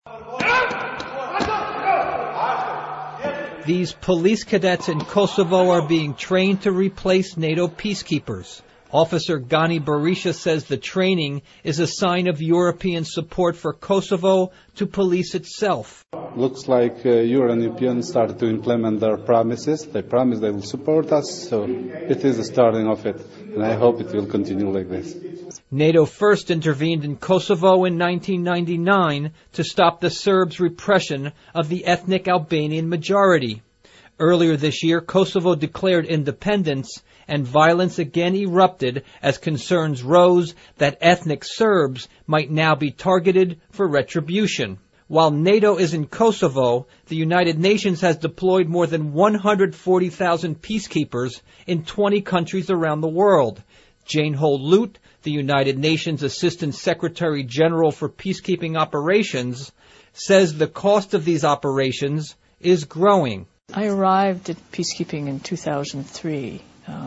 These police cadets in Kosovo are being trained to replace NATO peacekeepers. Officer Gani Berisha says the training is a sign of European support for Kosovo to police itself. Looks like Europeans started to implement their promises. They promised they will support us, so it is the starting of it, and I hope it will continue like this. NATO first intervened in Kosovo in 1999 to stop the Serbs' repression of the ethnic Albanian majority. Earlier this year, Kosovo declared independence, and violence again erupted as concerns rose that ethnic Serbs might now be targeted for retribution. While NATO is in Kosovo, the United Nations has deployed more than 140,000 peacekeepers in 20 countries around the world. Jane Holt-Lute, the United Nations Assistant Secretary General for Peacekeeping Operations, says the cost of these operations is growing. I arrived at peacekeeping in 2003,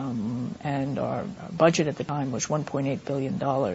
and our budget at the time was $1.8 billion.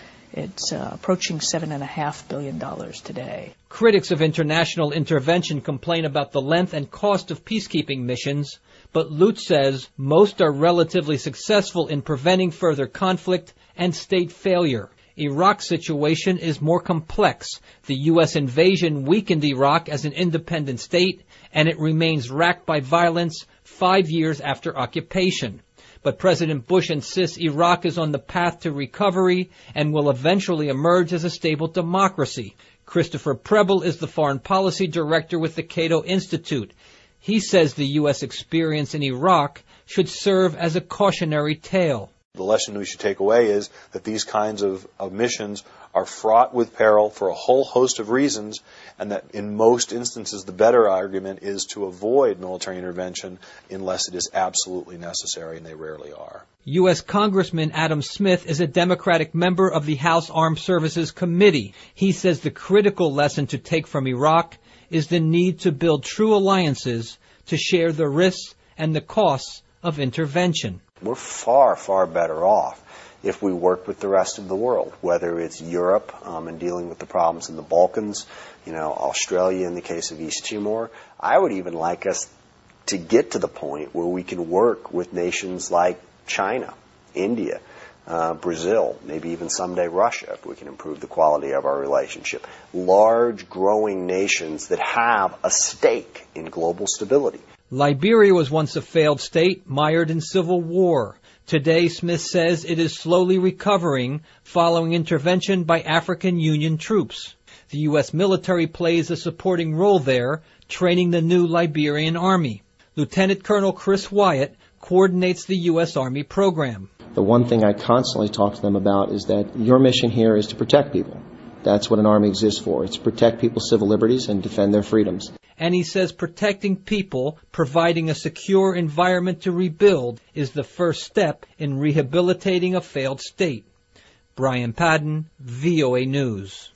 It's approaching $7.5 billion today. Critics of international intervention complain about the length and cost of peacekeeping missions, but Lute says most are relatively successful in preventing further conflict and state failure. Iraq's situation is more complex. The U.S. invasion weakened Iraq as an independent state, and it remains racked by violence 5 years after occupation. But President Bush insists Iraq is on the path to recovery and will eventually emerge as a stable democracy. Christopher Preble is the foreign policy director with the Cato Institute. He says the U.S. experience in Iraq should serve as a cautionary tale. The lesson we should take away is that these kinds of missions are fraught with peril for a whole host of reasons, and that in most instances the better argument is to avoid military intervention unless it is absolutely necessary, and they rarely are. U.S. Congressman Adam Smith is a Democratic member of the House Armed Services Committee. He says the critical lesson to take from Iraq is the need to build true alliances to share the risks and the costs of intervention. We're far, far better off if we work with the rest of the world, whether it's Europe and dealing with the problems in the Balkans, Australia in the case of East Timor. I would even like us to get to the point where we can work with nations like China, India, Brazil, maybe even someday Russia, if we can improve the quality of our relationship. Large, growing nations that have a stake in global stability. Liberia was once a failed state, mired in civil war. Today, Smith says it is slowly recovering following intervention by African Union troops. The U.S. military plays a supporting role there, training the new Liberian Army. Lieutenant Colonel Chris Wyatt coordinates the U.S. Army program. The one thing I constantly talk to them about is that your mission here is to protect people. That's what an army exists for. It's to protect people's civil liberties and defend their freedoms. And he says protecting people, providing a secure environment to rebuild, is the first step in rehabilitating a failed state. Brian Padden, VOA News.